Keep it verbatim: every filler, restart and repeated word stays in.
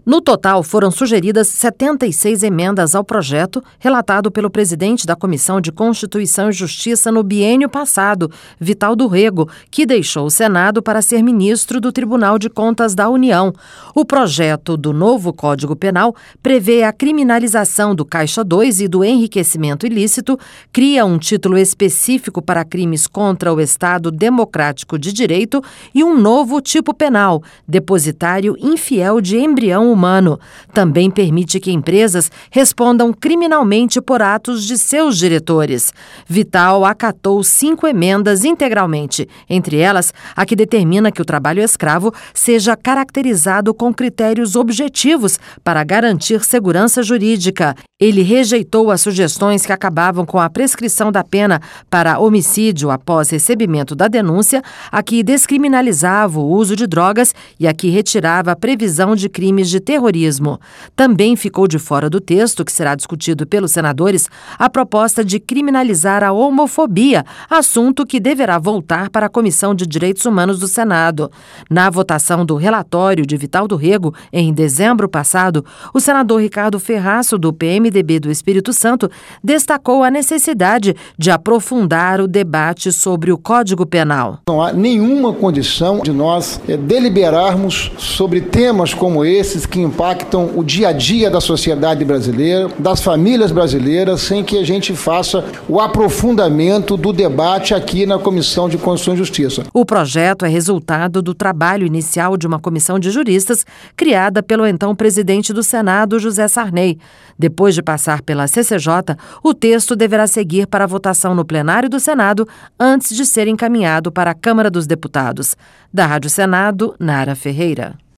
No total, foram sugeridas setenta e seis emendas ao projeto, relatado pelo presidente da Comissão de Constituição e Justiça no biênio passado, Vital do Rego, que deixou o Senado para ser ministro do Tribunal de Contas da União. O projeto do novo Código Penal prevê a criminalização do Caixa dois e do enriquecimento ilícito, cria um título específico para crimes contra o Estado Democrático de Direito e um novo tipo penal, depositário infiel de embrião humano. Também permite que empresas respondam criminalmente por atos de seus diretores. Vital acatou cinco emendas integralmente, entre elas a que determina que o trabalho escravo seja caracterizado com critérios objetivos para garantir segurança jurídica. Ele rejeitou as sugestões que acabavam com a prescrição da pena para homicídio após recebimento da denúncia, a que descriminalizava o uso de drogas e a que retirava a previsão de crimes de terrorismo. Também ficou de fora do texto, que será discutido pelos senadores, a proposta de criminalizar a homofobia, assunto que deverá voltar para a Comissão de Direitos Humanos do Senado. Na votação do relatório de Vital do Rego, em dezembro passado, o senador Ricardo Ferraço, do P M D B do Espírito Santo, destacou a necessidade de aprofundar o debate sobre o Código Penal. Não há nenhuma condição de nós é, deliberarmos sobre temas como esses que impactam o dia a dia da sociedade brasileira, das famílias brasileiras, sem que a gente faça o aprofundamento do debate aqui na Comissão de Constituição e Justiça. O projeto é resultado do trabalho inicial de uma comissão de juristas criada pelo então presidente do Senado, José Sarney. Depois de passar pela C C J, o texto deverá seguir para a votação no plenário do Senado antes de ser encaminhado para a Câmara dos Deputados. Da Rádio Senado, Nara Ferreira.